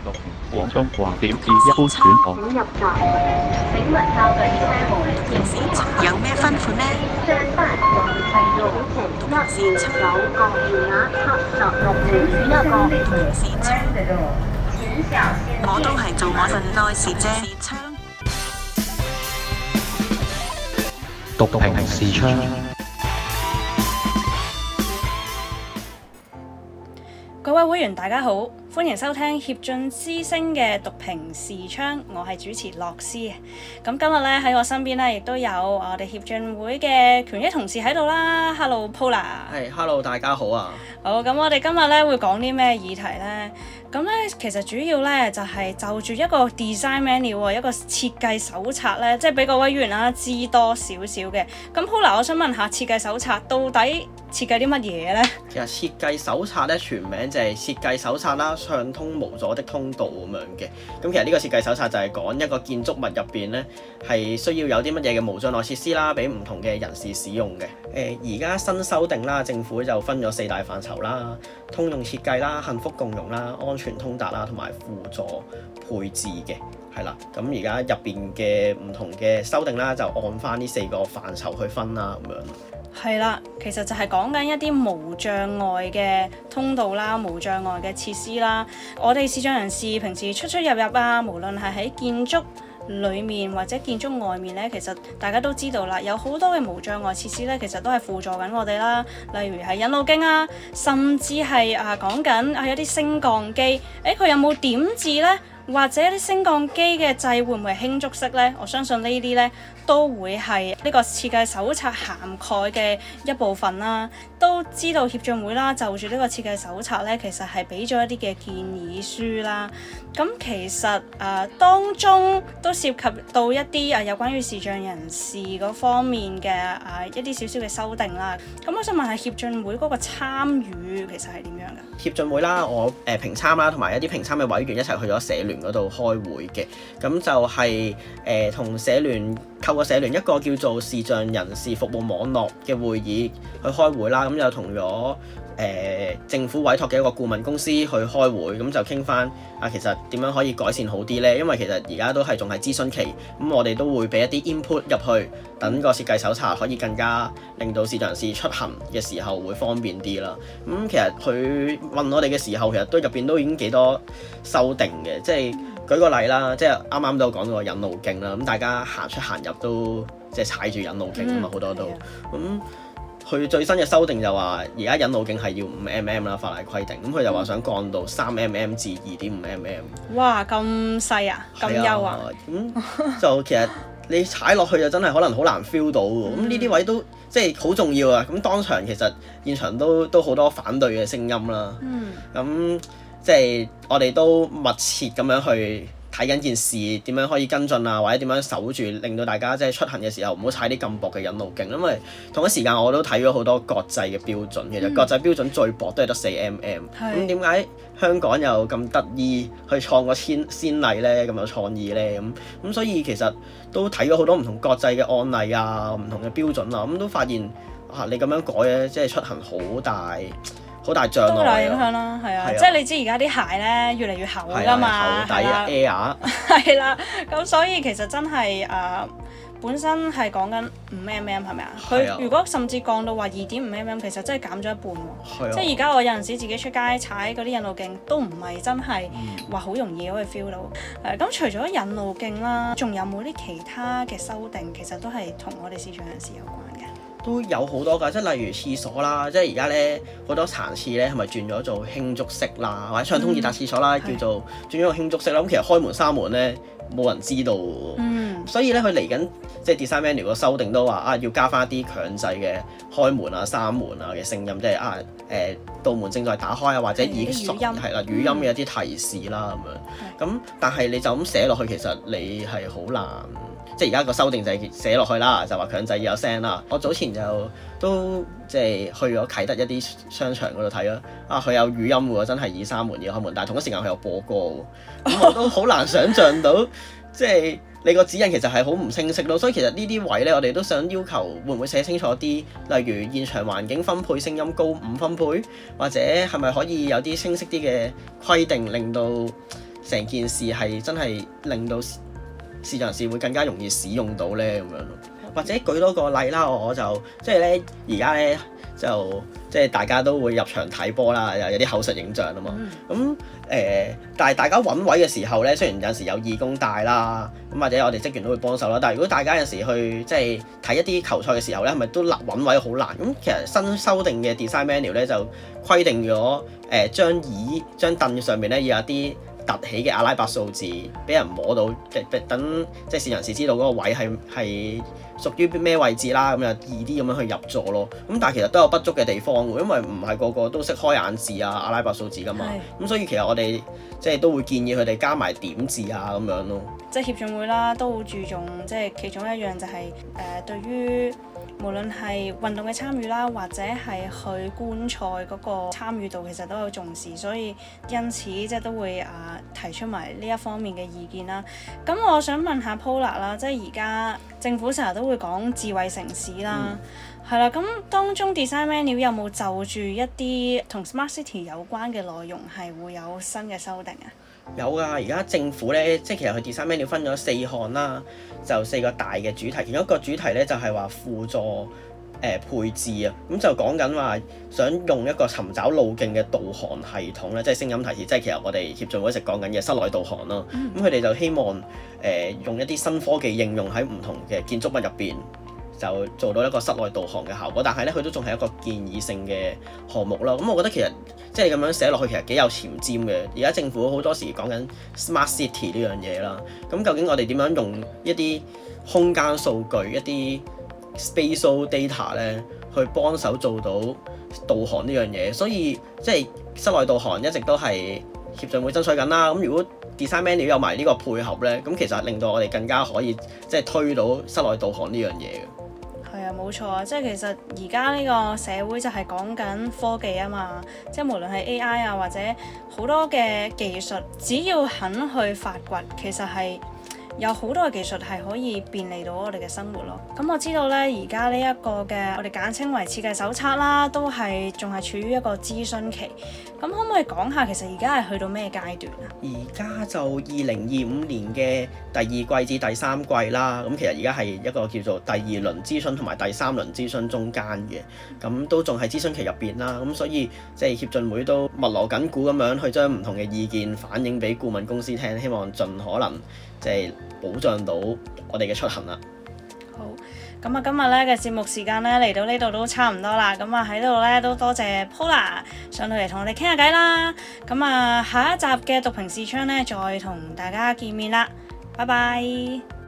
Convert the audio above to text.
廣東話點至一般選項。 入閘。請問校對車門有咩吩咐呢？ 上班運程路程1條9個電額76條一個同時窗， 請小心。 我都係做我份內事啫。 讀屏視窗。 各位會員大家好，歡迎收聽協進之聲嘅讀屏視窗，我係主持樂師。咁今日咧喺我身邊咧，亦都有我哋協進會嘅權益同事喺度啦。Hello Paula。 係，Hello 大家好啊。 好，咁我哋今日咧會講啲咩議題咧？咁咧其實主要咧就係就住一個 design manual 一個設計手冊咧，即係俾各位會員啦知多少少嘅。咁 Paula，我想問下設計手冊到底設計啲乜嘢咧？ 其實設計手冊咧全名就係設計手冊啦，暢通無阻的通道咁樣嘅。咁其實呢個設計手冊就係講一個建築物入邊咧係需要有啲乜嘢嘅無障礙設施啦，俾唔同嘅人士使用嘅。而家新修訂啦，政府就分咗4大範疇啦，通用設計啦、幸福共融啦、安全通達啦，同埋輔助配置嘅，係啦。咁而家入邊嘅唔同嘅修訂啦，就按翻呢4個範疇去分啦，咁樣。 係啦，其實就係講緊一啲無障礙嘅通道啦，無障礙嘅設施啦。我哋視障人士平時出出入入啊，無論係喺建築裏面或者建築外面咧，其實大家都知道啦，有好多嘅無障礙設施咧，其實都係輔助緊我哋啦。例如係引路徑啊，甚至係講緊有啲升降機，佢有冇點字咧？或者啲升降機嘅掣會唔會係輕觸式呢？我相信呢啲呢都會係呢個設計手冊涵蓋嘅一部分啦。都知道協進會啦，就住呢個設計手冊呢，其實係俾咗一啲嘅建議書啦。咁其實當中都涉及到一啲有關於視障人士嗰方面嘅一啲少少嘅修訂啦。咁我想問下協進會嗰個參與其實係點樣㗎？ 協進會啦，我評參啦，同埋一啲評參嘅委員一齊去咗社聯嗰度開會嘅。咁就係同社聯透過社聯一個叫做視障人士服務網絡嘅會議去開會啦。咁又同咗政府委託嘅一個顧問公司去開會，咁就傾翻其實點樣可以改善好啲呢？因為其實而家都係仲係諮詢期，咁我哋都會俾一啲 input 入去，等個設計手冊可以更加令到視障人士出行嘅時候會方便啲啦。咁其實佢問我哋嘅時候，其實都入邊都已經幾多修訂嘅，即係舉個例啦，即係啱啱都講到引路徑啦，咁大家行出行入都即係踩住引路徑啊嘛，好多都咁。佢最新嘅修訂就話，而家引路徑係要5mm 啦，法例規定。咁佢就話想降到3mm 至2.5mm。 哇，咁細啊，咁幼啊！ 咁就其實你踩落去就真係可能好難 feel 到喎。咁呢啲位都即係好重要啊。咁當場其實現場都好多反對嘅聲音啦。咁即係我哋都密切咁樣去睇緊件事點樣可以跟進啊，或者點樣守住，令到大家即係出行嘅時候唔好踩啲咁薄嘅引路徑。因為同一時間我都睇咗好多國際嘅標準，其實國際標準最薄都係得4mm。咁點解香港又咁得意去創個先例呢？咁有創意呢？咁所以其實都睇咗好多唔同國際嘅案例啊，唔同嘅標準啊，咁都發現你咁樣改咧，即係出行好大障礙， 好大影響啦，係啊，即係你知而家啲鞋咧越嚟越厚㗎嘛， 厚底啊 Air 係啦，咁所以其實真係本身係講緊5mm係咪啊？佢如果甚至降到話2.5mm，其實真係減咗一半喎。即係而家我有陣時自己出街踩嗰啲引路徑，都唔係真係話好容易可以 feel 到。咁除咗引路徑啦，仲有冇啲其他嘅修訂？其實都係同我哋視障人士有關嘅。 都有好多㗎，即係例如廁所啦，即係而家咧好多殘廁咧係咪轉咗做輕觸式啦，或者暢通易達廁所啦，叫做轉咗個輕觸式啦。咁其實開門閂門咧冇人知道喎，所以咧佢嚟緊即係 design manual 個修訂都話要加翻一啲強制嘅開門啊、閂門啊嘅聲音，即係道門正在打開啊，或者已經係啦語音嘅一啲提示啦咁樣。咁但係你就咁寫落去，其實你係好難。即係而家個修訂就係寫落去啦，就話強制要有聲啦。我早前就都即係去咗啟德一啲商場嗰度睇啦，佢有語音喎，真係以閂門要開門，但係同一時間佢有播歌喎，咁我都好難想像到，即係你個指引其實係好唔清晰咯。所以其實呢啲位咧，我哋都想要求會唔會寫清楚啲，例如現場環境分配聲音高5分貝，或者係咪可以有啲清晰啲嘅規定，令到成件事係真係令到視障人士會更加容易使用到咧咁樣咯。或者舉多個例啦，我就即係咧而家咧就即係大家都會入場睇波啦，有啲口述影像啊嘛。咁但係大家揾位嘅時候咧，雖然有時有義工帶啦，咁或者我哋職員都會幫手啦。但係如果大家有時去即係睇一啲球賽嘅時候咧，係咪都揾位好難？咁其實新修訂嘅 design manual 咧就規定咗張凳上面咧要有啲凸起嘅阿拉伯數字，俾人摸到，等即係視障人士知道嗰個位係屬於咩位置啦，咁就易啲咁樣去入座咯。咁但係其實都有不足嘅地方喎，因為唔係個個都識開眼字啊、阿拉伯數字噶嘛。咁所以其實我哋即係都會建議佢哋加埋點字啊咁樣咯。 即係協進會啦，都好注重即係其中一樣就係對於無論係運動嘅參與啦，或者係去觀賽嗰個參與度，其實都有重視，所以因此即係都會提出埋呢一方面嘅意見啦。咁我想問下 Paula 啦，即係而家政府成日都會講智慧城市啦，係啦，咁當中 design manual 有冇就住一啲同 smart city 有關嘅內容係會有新嘅修訂啊？ 有㗎，而家政府咧，即係其實佢 design manual 分咗4項啦，就4個大嘅主題。其中一個主題咧就係話輔助配置啊，咁就講緊話想用一個尋找路徑嘅導航系統咧，即係聲音提示，即係其實我哋協進會一直講緊嘅室內導航咯。咁佢哋就希望用一啲新科技應用喺唔同嘅建築物入邊，就做到一個室內導航嘅效果。但係咧，佢都仲係一個建議性嘅項目咯。咁我覺得其實即係你咁樣寫落去，其實幾有前瞻嘅。而家政府好多時講緊 smart city 呢樣嘢啦。咁究竟我哋點樣用一啲空間數據、一啲spatial data 咧，去幫手做到導航呢樣嘢？所以即係室內導航一直都係協進會爭取緊啦。咁如果 design manual 有埋呢個配合咧，咁其實令到我哋更加可以即係推到室內導航呢樣嘢嘅。 係啊，冇錯啊！即係其實而家呢個社會就係講緊科技啊嘛，即係無論係 AI 啊或者好多嘅技術，只要肯去發掘，其實係有好多嘅技術係可以便利到我哋嘅生活咯。咁我知道咧，而家呢一個嘅我哋簡稱為設計手冊啦，都係仲係處於一個諮詢期。咁可唔可以講下其實而家係去到咩階段啊？ 而家就2025年嘅第二季至第三季啦。咁其實而家係一個叫做第2輪諮詢同埋第3輪諮詢中間嘅，咁都仲係諮詢期入邊啦。咁所以即係協進會都密鑼緊鼓咁樣去將唔同嘅意見反映俾顧問公司聽，希望盡可能即係保障到我哋嘅出行啦。 好，咁啊今日咧嘅節目時間咧嚟到呢度都差唔多啦，咁啊喺度咧都多謝 Paula 上到嚟同我哋傾下偈啦。咁啊下一集嘅讀評視窗咧再同大家見面啦，拜拜。